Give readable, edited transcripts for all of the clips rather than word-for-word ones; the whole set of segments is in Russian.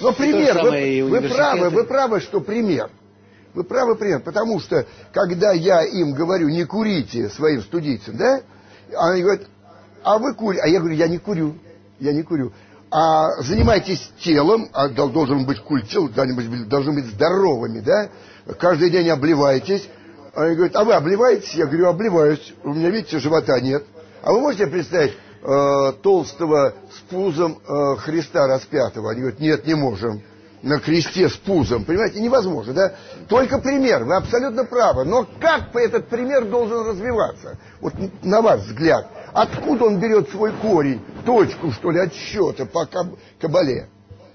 Но пример, вы правы, что пример. Вы правы, пример, потому что, когда я им говорю, не курите своим студийцам, да, они говорят, а вы курите, а я говорю, я не курю. А занимайтесь телом, а должен быть культ тела, должны быть здоровыми, да, каждый день обливаетесь. Они говорят, а вы обливаетесь? Я говорю, обливаюсь, у меня, видите, живота нет. А вы можете представить толстого с пузом Христа распятого? Они говорят, нет, не можем. На кресте с пузом, понимаете, невозможно, да? Только пример, вы абсолютно правы. Но как этот пример должен развиваться? Вот на ваш взгляд, откуда он берет свой корень, точку, что ли, отсчета по Кабале?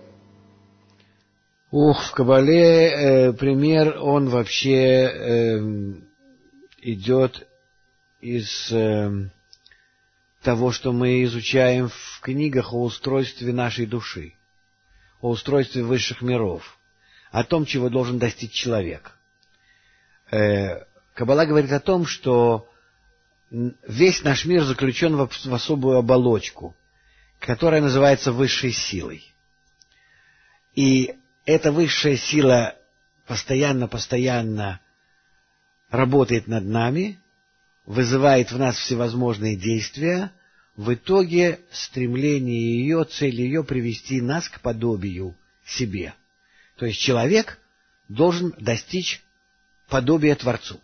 В Кабале пример, он вообще идет из того, что мы изучаем в книгах о устройстве нашей души, о устройстве высших миров, о том, чего должен достичь человек. Каббала говорит о том, что весь наш мир заключен в особую оболочку, которая называется высшей силой. И эта высшая сила постоянно работает над нами, вызывает в нас всевозможные действия. В итоге стремление ее, цель ее привести нас к подобию себе. То есть человек должен достичь подобия Творцу.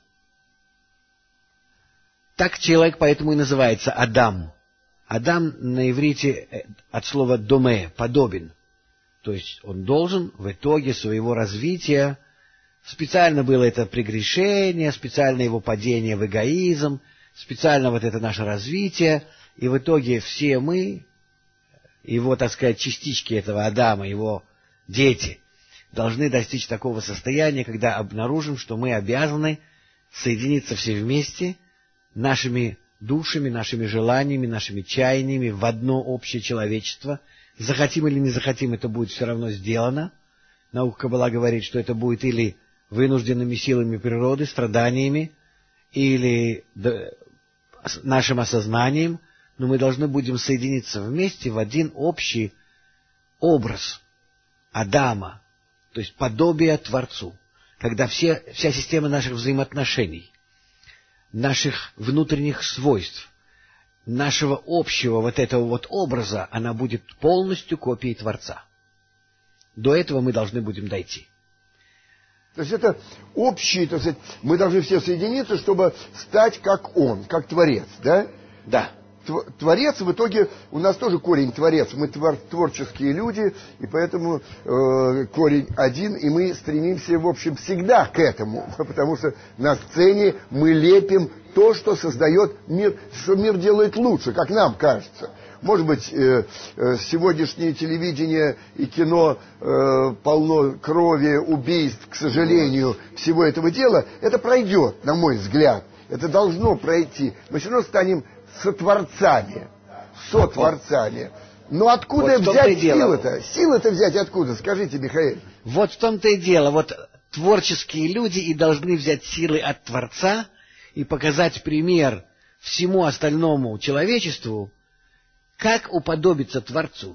Так человек поэтому и называется Адам. Адам на иврите от слова «доме» — подобен. То есть он должен в итоге своего развития, специально было это прегрешение, специально его падение в эгоизм, специально вот это наше развитие, и в итоге все мы, его, так сказать, частички этого Адама, его дети, должны достичь такого состояния, когда обнаружим, что мы обязаны соединиться все вместе нашими душами, нашими желаниями, нашими чаяниями в одно общее человечество. Захотим или не захотим, это будет все равно сделано. Наука Каббала говорит, что это будет или вынужденными силами природы, страданиями, или нашим осознанием, но мы должны будем соединиться вместе в один общий образ Адама, то есть подобие Творцу, когда вся система наших взаимоотношений, наших внутренних свойств, нашего общего вот этого вот образа, она будет полностью копией Творца. До этого мы должны будем дойти. То есть это общий, так сказать, мы должны все соединиться, чтобы стать как Он, как Творец, да? Да. Творец, в итоге, у нас тоже корень Творец, мы творческие люди, и поэтому корень один, и мы стремимся, в общем, всегда к этому, потому что на сцене мы лепим то, что создает мир, что мир делает лучше, как нам кажется. Может быть, сегодняшнее телевидение и кино полно крови, убийств, к сожалению, всего этого дела, это пройдет, на мой взгляд, это должно пройти, мы все равно станем сотворцами. Но откуда вот взять силы-то? Силы-то взять откуда? Скажите, Михаил. Вот в том-то и дело. Вот творческие люди и должны взять силы от Творца и показать пример всему остальному человечеству, как уподобиться Творцу.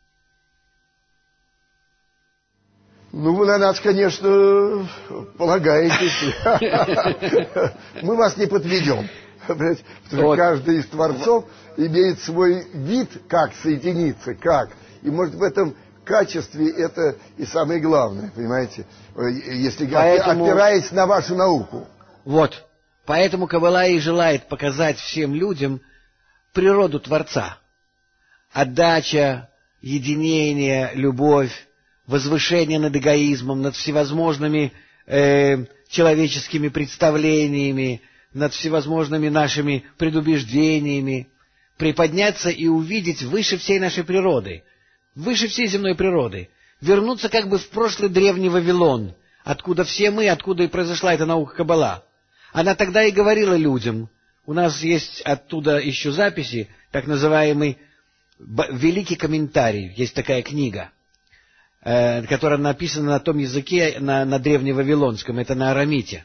Ну, вы на нас, конечно, полагаетесь. Мы вас не подведем. Потому что каждый из творцов имеет свой вид, как соединиться, как. И, может, в этом качестве это и самое главное, понимаете, если опираясь на вашу науку. Вот. Поэтому Каббала и желает показать всем людям природу Творца. Отдача, единение, любовь, возвышение над эгоизмом, над всевозможными человеческими представлениями, над всевозможными нашими предубеждениями, приподняться и увидеть выше всей нашей природы, выше всей земной природы, вернуться как бы в прошлый древний Вавилон, откуда все мы, откуда и произошла эта наука Каббала. Она тогда и говорила людям, у нас есть оттуда еще записи, так называемый «Великий комментарий», есть такая книга, которая написана на том языке, на древневавилонском, это на арамите,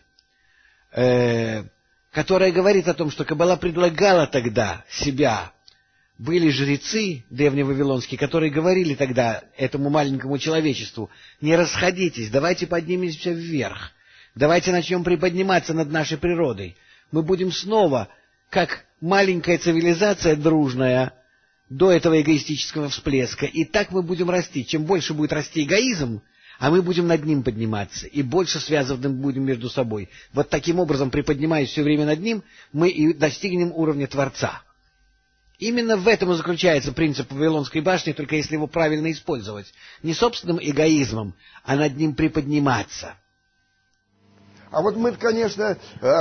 которая говорит о том, что Каббала предлагала тогда себя были жрецы древневавилонские, которые говорили тогда этому маленькому человечеству: не расходитесь, давайте поднимемся вверх, давайте начнем приподниматься над нашей природой. Мы будем снова, как маленькая цивилизация дружная, до этого эгоистического всплеска. И так мы будем расти. Чем больше будет расти эгоизм, а мы будем над ним подниматься, и больше связаны будем между собой. Вот таким образом, приподнимаясь все время над ним, мы и достигнем уровня Творца. Именно в этом и заключается принцип Вавилонской башни, только если его правильно использовать. Не собственным эгоизмом, а над ним приподниматься. А вот мы, конечно,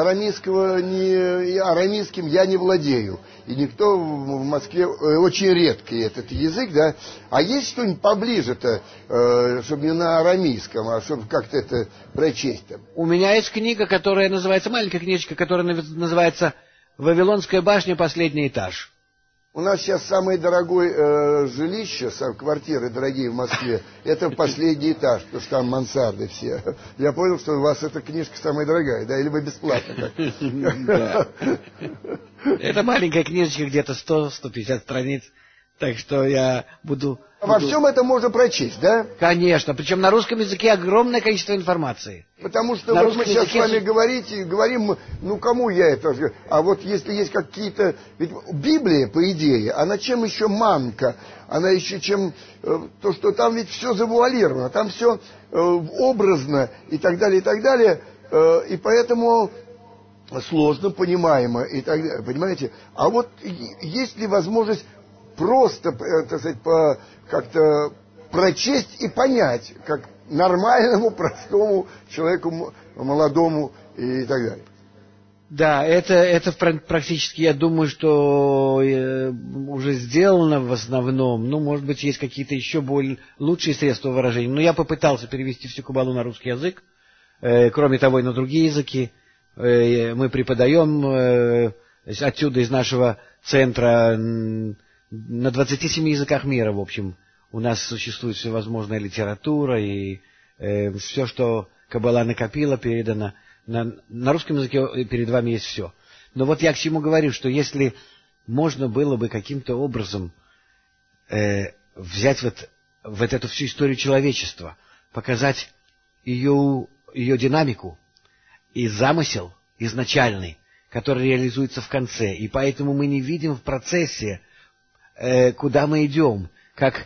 арамейским я не владею. И никто в Москве, очень редкий этот язык, да. А есть что-нибудь поближе-то, чтобы не на арамейском, а чтобы как-то это прочесть-то? У меня есть книга, которая называется, маленькая книжечка, которая называется «Вавилонская башня. Последний этаж». У нас сейчас самое дорогое жилище, квартиры дорогие в Москве, это последний этаж, потому что там мансарды все. Я понял, что у вас эта книжка самая дорогая, да, или вы бесплатно? Это маленькая книжечка, где-то 100-150 страниц, так что я буду... Во всем это можно прочесть, да? Конечно, причем на русском языке огромное количество информации. Потому что вот мы сейчас с вами говорим, ну кому я это... А вот если есть какие-то... Ведь Библия, по идее, она чем еще мамка? Она еще чем... То, что там ведь все завуалировано, там все образно и так далее, и так далее. И поэтому сложно понимаемо и так далее, понимаете? А вот есть ли возможность просто, так сказать, как-то прочесть и понять, как нормальному, простому человеку, молодому и так далее? Да, это практически, я думаю, что уже сделано в основном. Ну, может быть, есть какие-то еще более лучшие средства выражения. Но я попытался перевести всю Каббалу на русский язык. Кроме того, и на другие языки. Мы преподаем отсюда, из нашего центра, на 27 языках мира, в общем. У нас существует всевозможная литература, и все, что Каббала накопила, передано. На русском языке перед вами есть все. Но вот я к чему говорю, что если можно было бы каким-то образом взять вот эту всю историю человечества, показать ее динамику и замысел изначальный, который реализуется в конце, и поэтому мы не видим в процессе, куда мы идем, как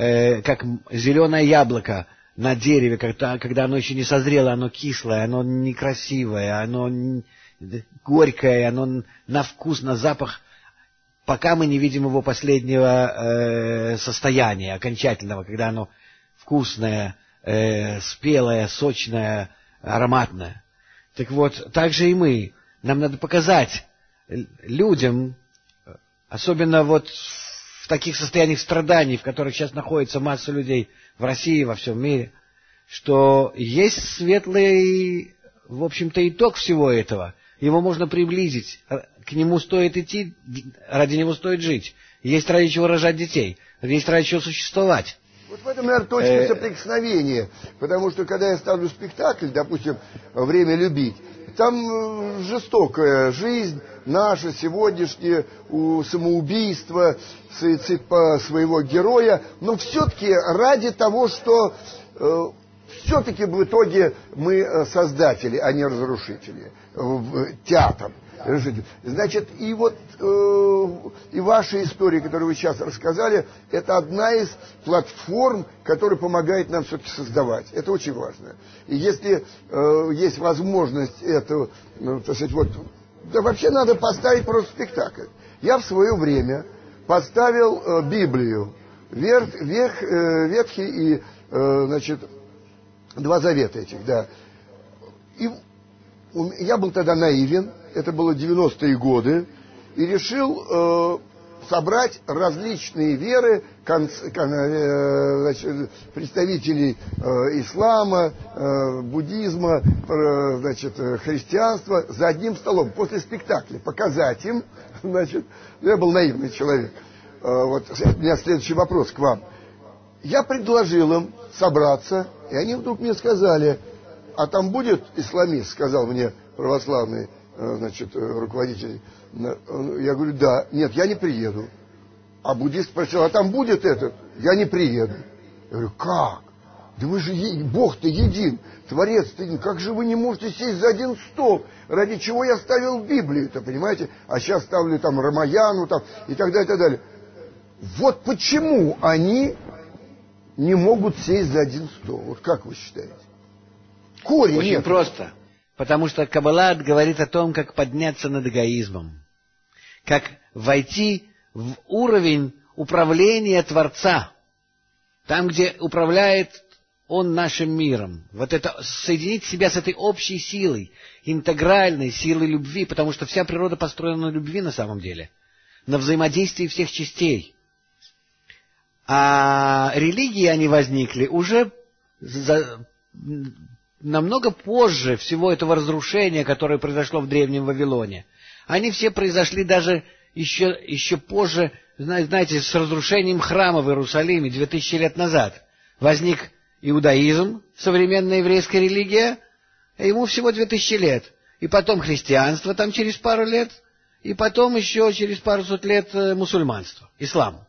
зеленое яблоко на дереве, когда оно еще не созрело, оно кислое, оно некрасивое, оно горькое, оно на вкус, на запах, пока мы не видим его последнего состояния, окончательного, когда оно вкусное, спелое, сочное, ароматное. Так вот, так же и мы. Нам надо показать людям, особенно вот в таких состояниях страданий, в которых сейчас находится масса людей в России, во всем мире, что есть светлый, в общем-то, итог всего этого. Его можно приблизить, к нему стоит идти, ради него стоит жить. Есть ради чего рожать детей, есть ради чего существовать. Вот в этом, наверное, точка соприкосновения, потому что, когда я ставлю спектакль, допустим, «Время любить», там жестокая жизнь наша, сегодняшняя, самоубийство, суицид своего героя, но все-таки ради того, что все-таки в итоге мы создатели, а не разрушители, театр. Значит, и вот и ваша история, которую вы сейчас рассказали, это одна из платформ, которая помогает нам все-таки создавать. Это очень важно. И если есть возможность это, так сказать, вот, да вообще надо поставить просто спектакль. Я в свое время поставил Библию, Ветхий и, значит, Два Завета этих, да. И я был тогда наивен, это было 90-е годы, и решил собрать различные веры, значит, представителей ислама, буддизма, значит, христианства за одним столом после спектакля, показать им, значит, я был наивный человек. Вот у меня следующий вопрос к вам. Я предложил им собраться, и они вдруг мне сказали: а там будет исламист, сказал мне православный, значит, руководитель. Я говорю: да. Нет, я не приеду. А буддист спросил, а там будет этот? Я не приеду. Я говорю, как? Да вы же, Бог-то един, Творец-то един. Как же вы не можете сесть за один стол? Ради чего я ставил Библию-то, понимаете? А сейчас ставлю там Рамаяну там, и так далее, и так далее. Вот почему они не могут сесть за один стол. Вот как вы считаете? Корень Очень нет. просто. Потому что Каббала говорит о том, как подняться над эгоизмом. Как войти в уровень управления Творца. Там, где управляет Он нашим миром. Вот это соединить себя с этой общей силой, интегральной силой любви, потому что вся природа построена на любви на самом деле. На взаимодействии всех частей. А религии, они возникли уже намного позже всего этого разрушения, которое произошло в Древнем Вавилоне. Они все произошли даже еще позже, знаете, с разрушением храма в Иерусалиме 2000 лет назад. Возник иудаизм, современная еврейская религия, ему всего 2000 лет. И потом христианство там через пару лет, и потом еще через пару сот лет мусульманство, ислам.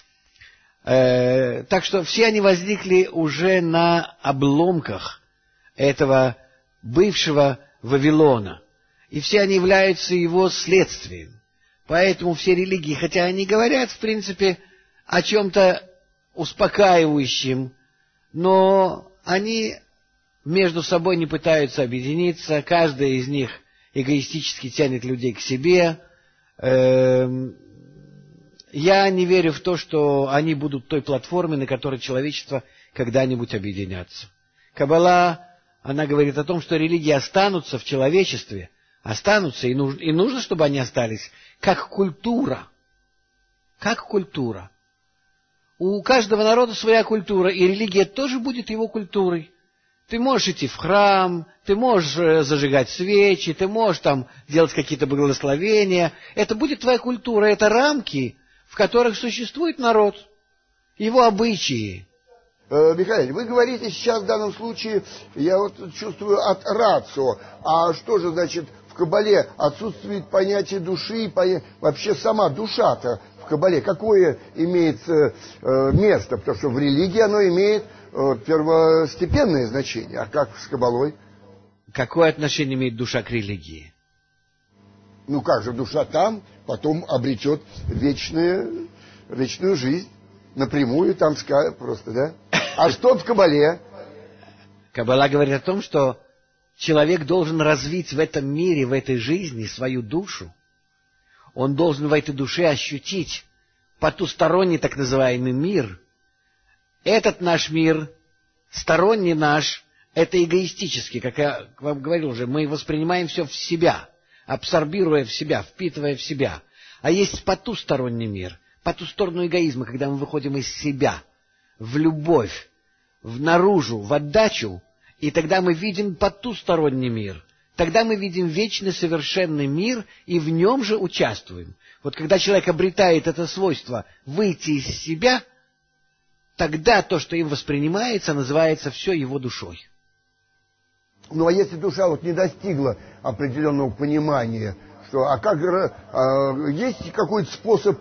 Так что все они возникли уже на обломках этого бывшего Вавилона. И все они являются его следствием. Поэтому все религии, хотя они говорят, в принципе, о чем-то успокаивающем, но они между собой не пытаются объединиться, каждая из них эгоистически тянет людей к себе. Я не верю в то, что они будут той платформой, на которой человечество когда-нибудь объединятся. Каббала, она говорит о том, что религии останутся в человечестве, останутся, и нужно, чтобы они остались, как культура. Как культура. У каждого народа своя культура, и религия тоже будет его культурой. Ты можешь идти в храм, ты можешь зажигать свечи, ты можешь там делать какие-то благословения. Это будет твоя культура, это рамки, в которых существует народ, его обычаи. Михаил, вы говорите сейчас в данном случае, я вот чувствую, от рацио. А что же, значит, в Каббале отсутствует понятие души, вообще сама душа-то в Каббале, какое имеет место? Потому что в религии оно имеет первостепенное значение. А как с Каббалой? Какое отношение имеет душа к религии? Ну как же, душа там потом обретет вечную жизнь. Напрямую там просто, да? А что в Каббале? Каббала говорит о том, что человек должен развить в этом мире, в этой жизни свою душу. Он должен в этой душе ощутить потусторонний так называемый мир. Этот наш мир, сторонний наш, это эгоистический, как я вам говорил уже, мы воспринимаем все в себя, абсорбируя в себя, впитывая в себя. А есть потусторонний мир, по ту сторону эгоизма, когда мы выходим из себя, в любовь, наружу, в отдачу, и тогда мы видим потусторонний мир. Тогда мы видим вечный совершенный мир, и в нем же участвуем. Вот когда человек обретает это свойство выйти из себя, тогда то, что им воспринимается, называется все его душой. Ну а если душа вот не достигла определенного понимания, что, есть какой-то способ,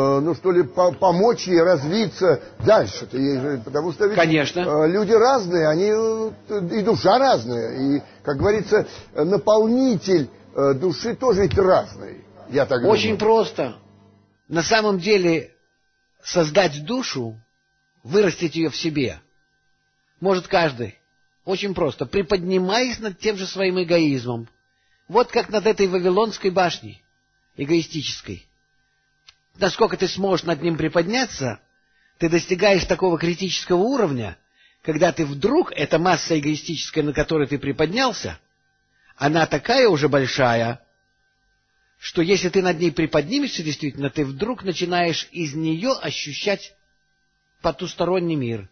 помочь ей развиться дальше-то? Потому что ведь конечно, люди разные, и душа разная, и, как говорится, наполнитель души тоже ведь разный. Я так думаю. Очень просто. На самом деле создать душу, вырастить ее в себе может каждый. Очень просто. Приподнимаясь над тем же своим эгоизмом. Вот как над этой Вавилонской башней, эгоистической. Насколько ты сможешь над ним приподняться, ты достигаешь такого критического уровня, когда ты вдруг, эта масса эгоистическая, на которой ты приподнялся, она такая уже большая, что если ты над ней приподнимешься действительно, ты вдруг начинаешь из нее ощущать потусторонний мир,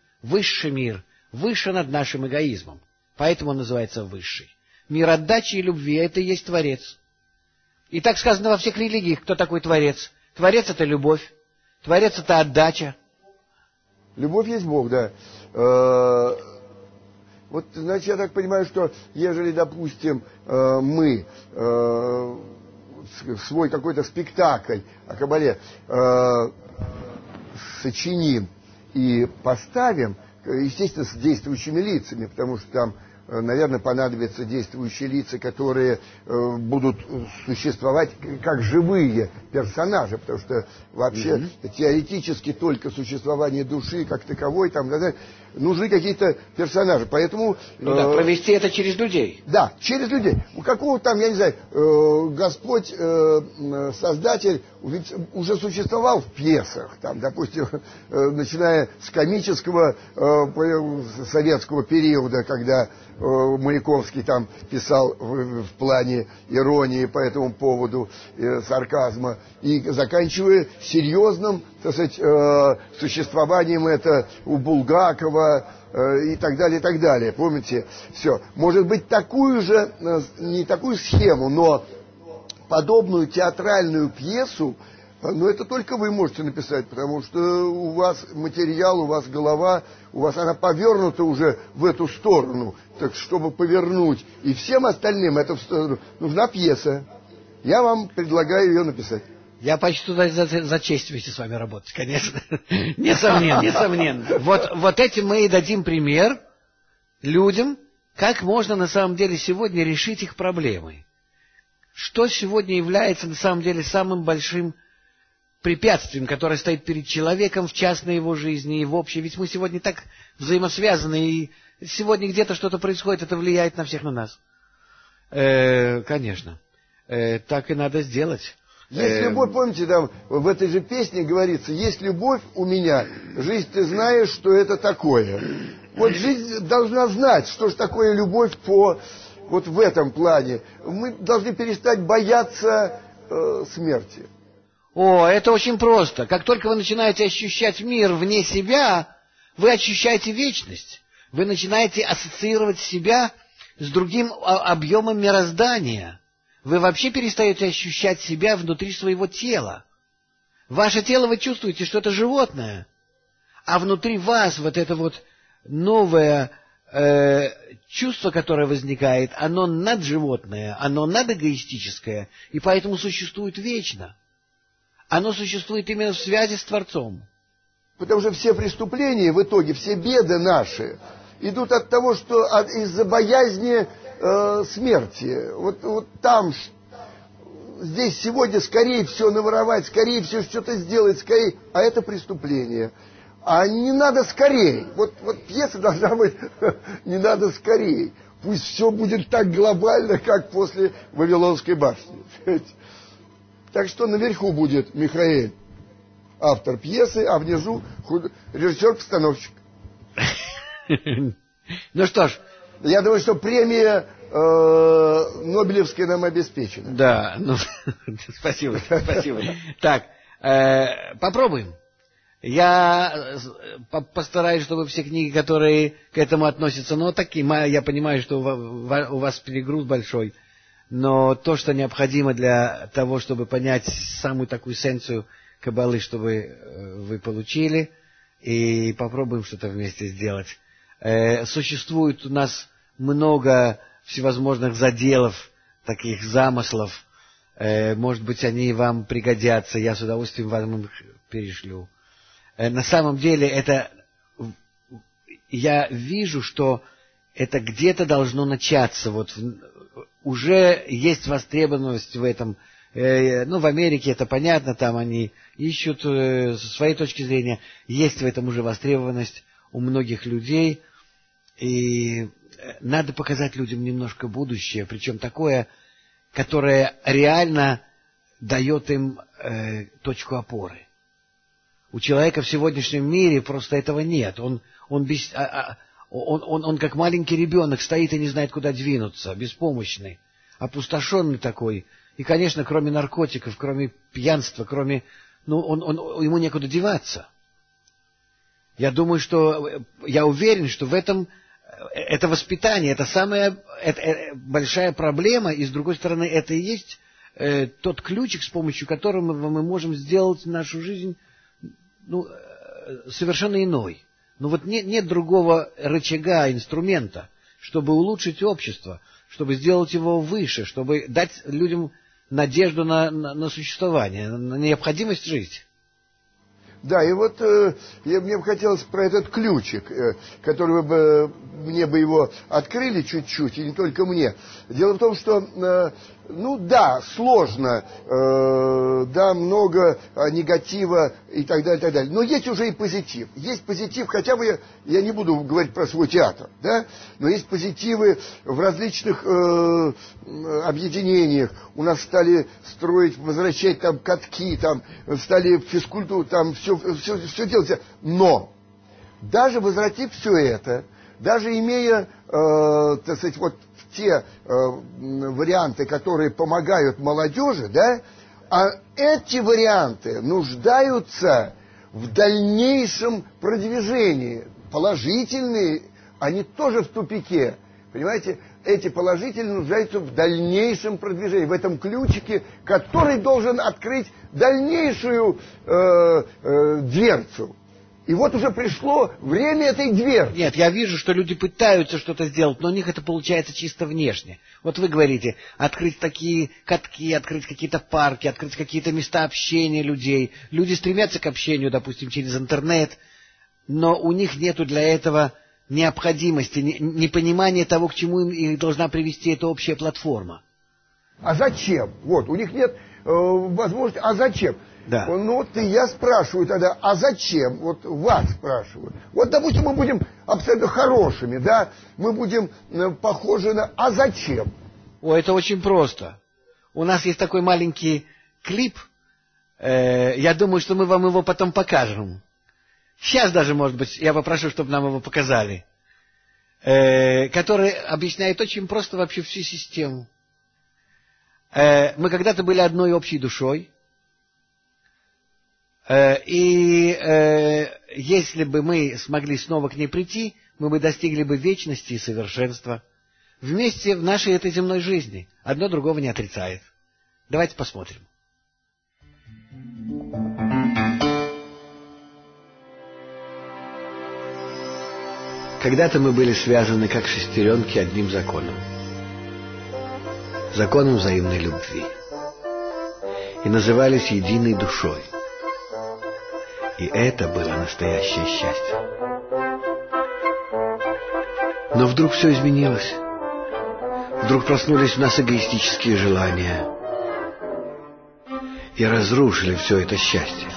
выше над нашим эгоизмом. Поэтому он называется высший. Мир отдачи и любви — это и есть Творец. И так сказано во всех религиях, кто такой Творец. Творец — это любовь, Творец — это отдача. Любовь есть Бог, да. Вот, значит, я так понимаю, что ежели, допустим, мы свой какой-то спектакль о Каббале сочиним и поставим, естественно, с действующими лицами, потому что там, наверное, понадобятся действующие лица, которые будут существовать как живые персонажи, потому что вообще теоретически только существование души как таковой, там, нужны какие-то персонажи, поэтому... провести это через людей. Да, через людей. У какого там, я не знаю, Господь, Создатель, ведь уже существовал в пьесах, там, допустим, начиная с комического советского периода, когда Маяковский там писал в плане иронии по этому поводу, сарказма, и заканчивая серьезным, так сказать, существованием это у Булгакова и так далее, и так далее. Помните? Все. Может быть, такую же, не такую схему, но подобную театральную пьесу, но это только вы можете написать, потому что у вас материал, у вас голова, у вас она повернута уже в эту сторону. Так чтобы повернуть и всем остальным эту сторону, нужна пьеса. Я вам предлагаю ее написать. Я почту за честь вместе с вами работать, конечно. Несомненно. Вот этим мы и дадим пример людям, как можно на самом деле сегодня решить их проблемы. Что сегодня является на самом деле самым большим препятствием, которое стоит перед человеком в частной его жизни и в общей. Ведь мы сегодня так взаимосвязаны, и сегодня где-то что-то происходит, это влияет на всех на нас. Конечно. Так и надо сделать. Есть любовь, помните, там в этой же песне говорится, есть любовь у меня, жизнь ты знаешь, что это такое. Вот жизнь должна знать, что же такое любовь вот в этом плане. Мы должны перестать бояться смерти. Это очень просто. Как только вы начинаете ощущать мир вне себя, вы ощущаете вечность. Вы начинаете ассоциировать себя с другим объемом мироздания. Вы вообще перестаете ощущать себя внутри своего тела. Ваше тело вы чувствуете, что это животное. А внутри вас вот это вот новое чувство, которое возникает, оно надживотное, оно надэгоистическое, и поэтому существует вечно. Оно существует именно в связи с Творцом. Потому что все преступления, в итоге, все беды наши идут от того, что из-за боязни смерти. Вот там, здесь сегодня скорее все наворовать, скорее все что-то сделать, скорее. А это преступление. А не надо скорее. Вот пьеса должна быть не надо скорее. Пусть все будет так глобально, как после Вавилонской башни. Так что наверху будет Михаэль, автор пьесы, а внизу режиссер-постановщик. Ну что ж. Я думаю, что премия Нобелевская нам обеспечена. Да, спасибо. Так, попробуем. Я постараюсь, чтобы все книги, которые к этому относятся, я понимаю, что у вас перегруз большой, но то, что необходимо для того, чтобы понять самую такую эссенцию Каббалы, чтобы вы получили, и попробуем что-то вместе сделать. Существует у нас много всевозможных заделов, таких замыслов. Может быть, они вам пригодятся, я с удовольствием вам их перешлю. На самом деле, я вижу, что это где-то должно начаться. Уже есть востребованность в этом. В Америке это понятно, там они ищут со своей точки зрения. Есть в этом уже востребованность у многих людей. И надо показать людям немножко будущее, причем такое, которое реально дает им точку опоры. У человека в сегодняшнем мире просто этого нет. Он как маленький ребенок стоит и не знает, куда двинуться, беспомощный, опустошенный такой. И, конечно, кроме наркотиков, кроме пьянства, ему некуда деваться. Я уверен, что в этом это воспитание, это самая большая проблема, и, с другой стороны, это и есть тот ключик, с помощью которого мы можем сделать нашу жизнь совершенно иной. Нет другого рычага, инструмента, чтобы улучшить общество, чтобы сделать его выше, чтобы дать людям надежду на существование, на необходимость жить. Да, и вот мне бы хотелось про этот ключик, который бы мне бы его открыли чуть-чуть, и не только мне. Дело в том, что, ну да, сложно, да, много негатива и так далее, и так далее. Но есть уже и позитив. Есть позитив, хотя бы я не буду говорить про свой театр, да, но есть позитивы в различных объединениях. У нас стали строить, возвращать там катки, там стали физкультуру, там все делать. Но даже возвратив все это, даже имея, так сказать, вот те варианты, которые помогают молодежи, да, а эти варианты нуждаются в дальнейшем продвижении. Положительные, они тоже в тупике. Понимаете, эти положительные нуждаются в дальнейшем продвижении, в этом ключике, который должен открыть дальнейшую дверцу. И вот уже пришло время этой дверцы. Нет, я вижу, что люди пытаются что-то сделать, но у них это получается чисто внешне. Вот вы говорите, открыть такие катки, открыть какие-то парки, открыть какие-то места общения людей. Люди стремятся к общению, допустим, через интернет, но у них нету для этого необходимости, непонимания того, к чему их должна привести эта общая платформа. А зачем? Вот, у них нет возможности, а зачем? Да. Ну вот и я спрашиваю тогда, а зачем? Вот вас спрашиваю. Вот, допустим, мы будем абсолютно хорошими, да? Мы будем похожи на... А зачем? О, это очень просто. У нас есть такой маленький клип. Я думаю, что мы вам его потом покажем. Сейчас даже, может быть, я попрошу, чтобы нам его показали. Который объясняет очень просто вообще всю систему. Мы когда-то были одной общей душой. И если бы мы смогли снова к ней прийти, мы бы достигли бы вечности и совершенства вместе в нашей этой земной жизни. Одно другого не отрицает. Давайте посмотрим. Когда-то мы были связаны, как шестеренки, одним законом. Законом взаимной любви. И назывались единой душой. И это было настоящее счастье. Но вдруг все изменилось. Вдруг проснулись в нас эгоистические желания. И разрушили все это счастье.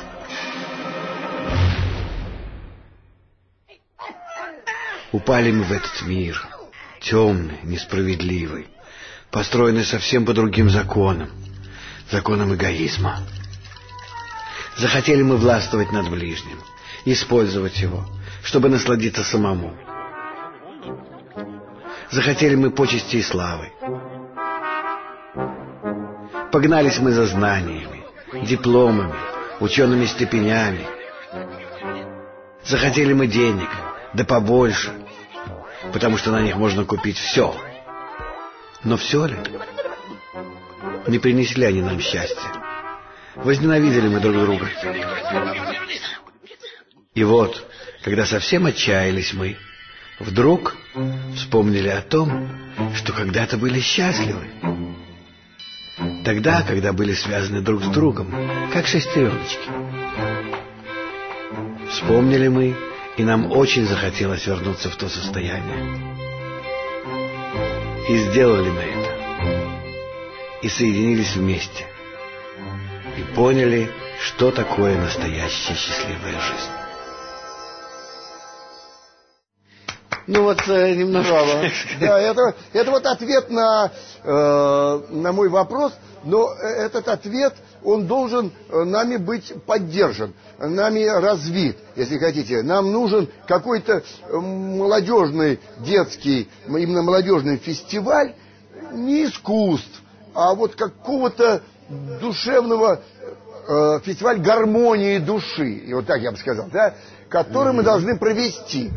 Упали мы в этот мир, темный, несправедливый, построенный совсем по другим законам, законам эгоизма. Захотели мы властвовать над ближним, использовать его, чтобы насладиться самому. Захотели мы почести и славы. Погнались мы за знаниями, дипломами, учеными степенями. Захотели мы денег, да побольше, потому что на них можно купить все. Но все ли? Не принесли они нам счастья. Возненавидели мы друг друга. И вот, когда совсем отчаялись мы, вдруг вспомнили о том, что когда-то были счастливы. Тогда, когда были связаны друг с другом, как шестереночки. Вспомнили мы, и нам очень захотелось вернуться в то состояние. И сделали мы это. И соединились вместе. И поняли, что такое настоящая счастливая жизнь. Ну вот, немножко... Да, это вот ответ на мой вопрос, но этот ответ, он должен нами быть поддержан, нами развит, если хотите. Нам нужен какой-то молодежный, детский, именно молодежный фестиваль, не искусств, а вот какого-то душевного фестиваль гармонии души, и вот так я бы сказал, да, который мы должны провести.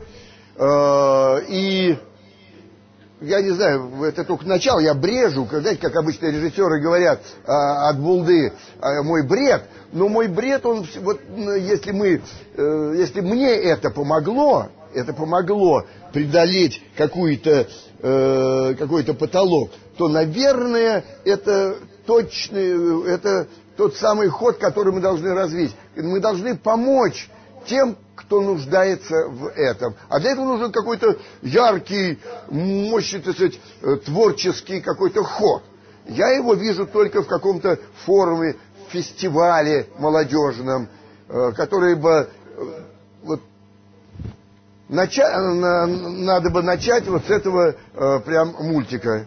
И я не знаю, это только начало, я брежу, знаете, как обычно режиссеры говорят от булды мой бред, но мой бред, он вот если мне это помогло преодолеть какой-то потолок, то, наверное, это точно, это тот самый ход, который мы должны развить. Мы должны помочь тем, кто нуждается в этом. А для этого нужен какой-то яркий, мощный, так сказать, творческий какой-то ход. Я его вижу только в каком-то форуме, фестивале молодежном, который бы вот, надо бы начать вот с этого прям мультика.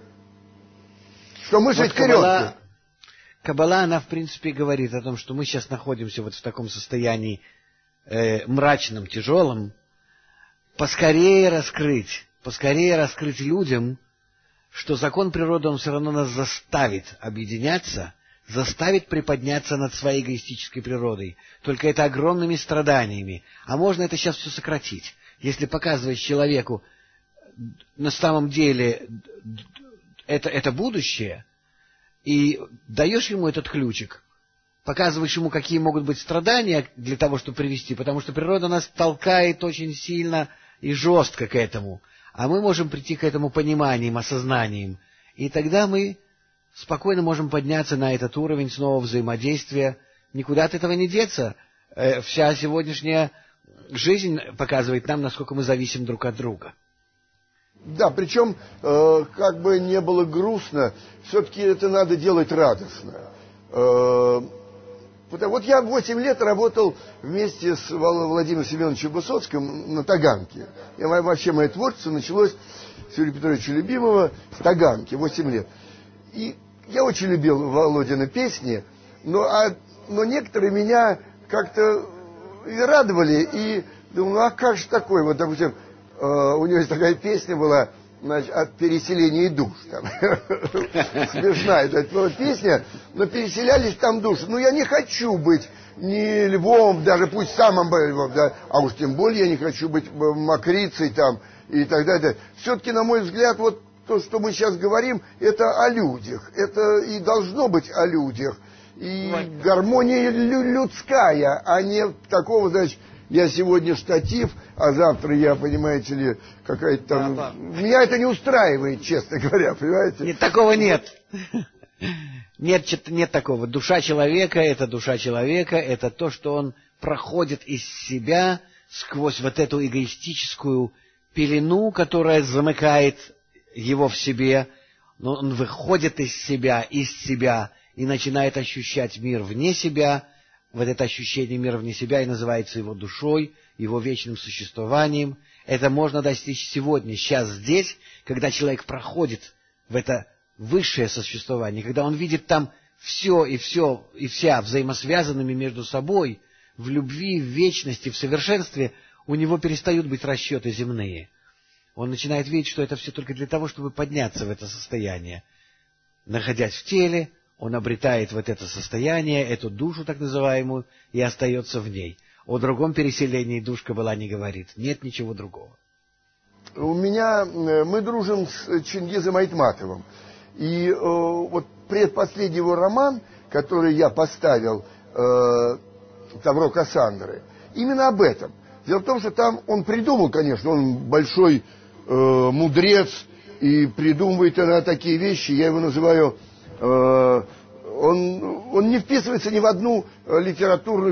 Что мыслить вперед. Каббала, она, в принципе, говорит о том, что мы сейчас находимся вот в таком состоянии мрачном, тяжелом. Поскорее раскрыть людям, что закон природы, он все равно нас заставит объединяться, заставит приподняться над своей эгоистической природой. Только это огромными страданиями. А можно это сейчас все сократить. Если показываешь человеку на самом деле это будущее, и даешь ему этот ключик, показываешь ему, какие могут быть страдания для того, чтобы привести, потому что природа нас толкает очень сильно и жестко к этому, а мы можем прийти к этому пониманием, осознанием, и тогда мы спокойно можем подняться на этот уровень снова взаимодействия. Никуда от этого не деться. Вся сегодняшняя жизнь показывает нам, насколько мы зависим друг от друга. Да, причем, как бы не было грустно, все-таки это надо делать радостно. Вот я 8 лет работал вместе с Владимиром Семеновичем Высоцким на Таганке. Вообще мое творчество началось с Юрия Петровича Любимого с Таганки, 8 лет. И я очень любил Володины песни, но некоторые меня как-то и радовали, и думал, а как же такое, вот, допустим, у него есть такая песня была, значит, от переселения душ. Смешная эта песня, но переселялись там души. Ну, я не хочу быть ни львом, даже пусть самым львом, да, а уж тем более я не хочу быть мокрицей там и так далее. Все-таки, на мой взгляд, вот то, что мы сейчас говорим, это о людях. Это и должно быть о людях. И гармония людская, а не такого, значит, я сегодня штатив, а завтра я, понимаете ли, какая-то там... Да. Меня это не устраивает, честно говоря, понимаете? Нет, такого нет. Нет такого. Душа человека — это душа человека, это то, что он проходит из себя сквозь вот эту эгоистическую пелену, которая замыкает его в себе, но он выходит из себя и начинает ощущать мир вне себя. Вот это ощущение мира вне себя и называется его душой, его вечным существованием. Это можно достичь сегодня, сейчас, здесь, когда человек проходит в это высшее существование, когда он видит там все и вся взаимосвязанными между собой, в любви, в вечности, в совершенстве, у него перестают быть расчеты земные. Он начинает видеть, что это все только для того, чтобы подняться в это состояние. Находясь в теле, он обретает вот это состояние, эту душу так называемую, и остается в ней. О другом переселении душ Каббала не говорит. Нет ничего другого. Мы дружим с Чингизом Айтматовым. И вот предпоследний его роман, который я поставил, «Тавро Кассандры», именно об этом. Дело в том, что там он придумал, конечно, он большой мудрец, и придумывает иногда такие вещи, я его называю... Он не вписывается ни в одну литературную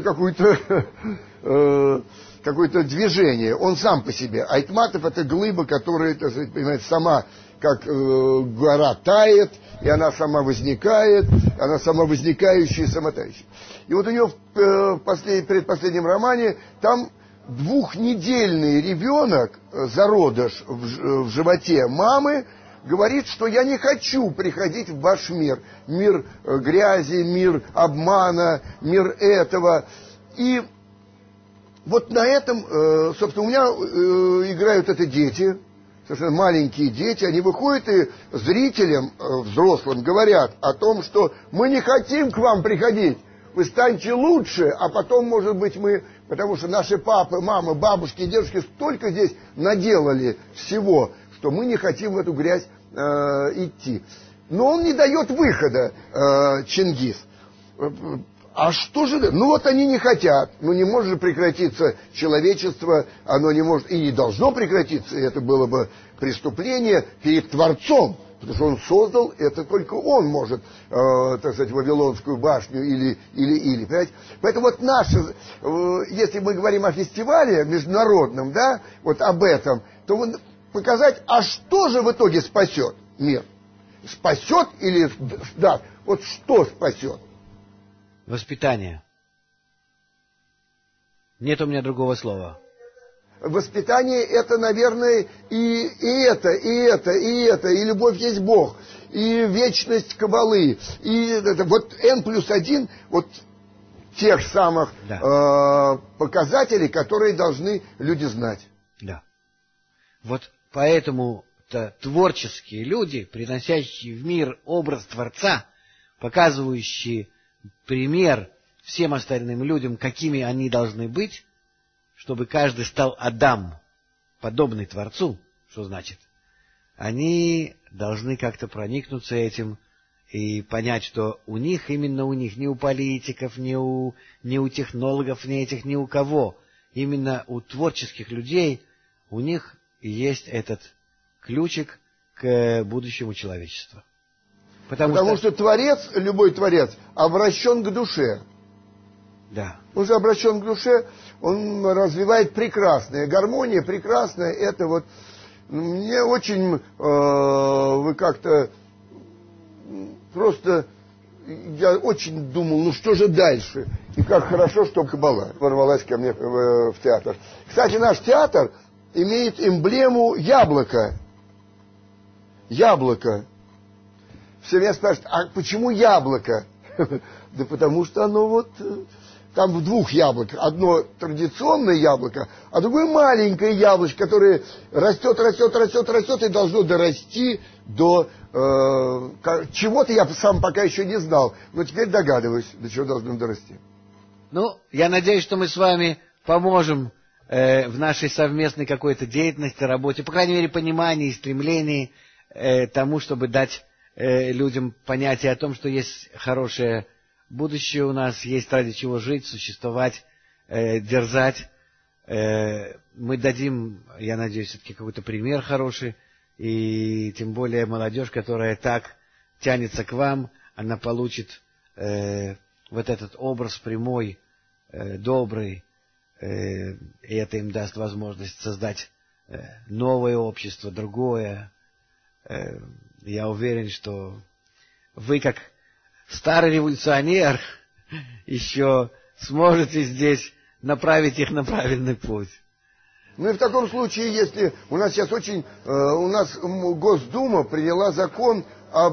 какое-то движение. Он сам по себе. Айтматов — это глыба, которая, так сказать, понимаете, сама как гора тает, и она сама возникает, она сама возникающая и самотающая. И вот у него в предпоследнем романе там двухнедельный ребенок, зародыш в животе мамы, говорит, что я не хочу приходить в ваш мир. Мир грязи, мир обмана, мир этого. И вот на этом, собственно, у меня играют это дети, совершенно маленькие дети. Они выходят и зрителям, взрослым, говорят о том, что мы не хотим к вам приходить. Вы станьте лучше, а потом, может быть, мы... Потому что наши папы, мамы, бабушки и дедушки столько здесь наделали всего, что мы не хотим в эту грязь идти. Но он не дает выхода, Чингис. А что же... Ну вот они не хотят. Ну не может же прекратиться человечество, оно не может и не должно прекратиться. Это было бы преступление перед Творцом. Потому что он создал, это только он может, так сказать, Вавилонскую башню или, понимаете? Поэтому вот наше, если мы говорим о фестивале международном, да, вот об этом, то показать, а что же в итоге спасет мир? Спасет или, да, вот что спасет? Воспитание. Нет у меня другого слова. Воспитание это, наверное, и это, и любовь есть Бог, и вечность Каббалы, и это, вот N+1, вот тех самых показателей, которые должны люди знать. Да. Вот поэтому-то творческие люди, приносящие в мир образ Творца, показывающие пример всем остальным людям, какими они должны быть, чтобы каждый стал Адам, подобный Творцу, что значит, они должны как-то проникнуться этим и понять, что у них, именно у них, ни у политиков, ни у технологов, ни у кого, именно у творческих людей, у них есть этот ключик к будущему человечества. Потому что Творец, любой Творец, обращен к душе. Да. Он же обращен к душе, он развивает прекрасное. Гармония прекрасная, это вот... Мне очень... вы как-то... Просто... Я очень думал, ну что же дальше? И как хорошо, что Каббала ворвалась ко мне в театр. Кстати, наш театр имеет эмблему яблоко. Яблоко. Все меня спрашивают, а почему яблоко? Да потому что оно вот... Там в двух яблоках. Одно традиционное яблоко, а другое маленькое яблочко, которое растет и должно дорасти до чего-то, я сам пока еще не знал. Но теперь догадываюсь, до чего должно дорасти. Ну, я надеюсь, что мы с вами поможем в нашей совместной какой-то деятельности, работе, по крайней мере, понимании и стремлении тому, чтобы дать людям понятие о том, что есть хорошее будущее у нас, есть ради чего жить, существовать, дерзать. Мы дадим, я надеюсь, все-таки какой-то пример хороший, и тем более молодежь, которая так тянется к вам, она получит вот этот образ прямой, добрый, и это им даст возможность создать новое общество, другое. Я уверен, что вы, как старый революционер, еще сможете здесь направить их на правильный путь. Ну и в таком случае, если у нас сейчас у нас Госдума приняла закон об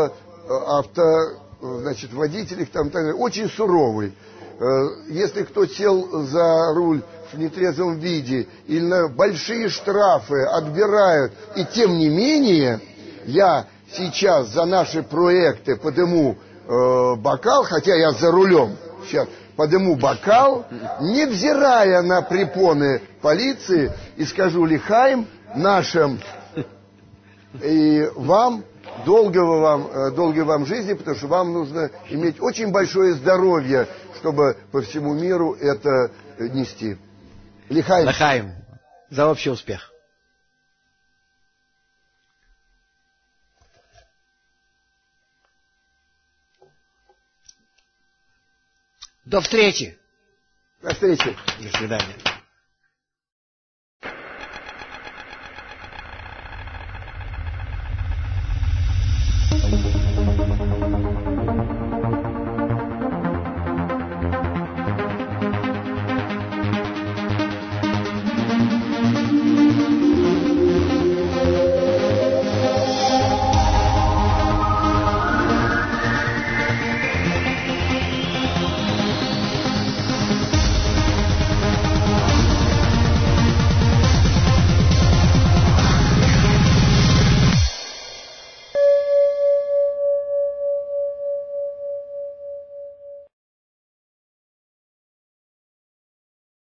водителях, там, очень суровый. Если кто сел за руль в нетрезвом виде, или на большие штрафы отбирают, и тем не менее, я сейчас за наши проекты подниму бокал, хотя я за рулем сейчас подниму бокал, невзирая на препоны полиции, и скажу лихаим нашим и вам, долгой вам жизни, потому что вам нужно иметь очень большое здоровье, чтобы по всему миру это нести. Лихаим. Лихаим. За общий успех. До встречи. До встречи. До свидания.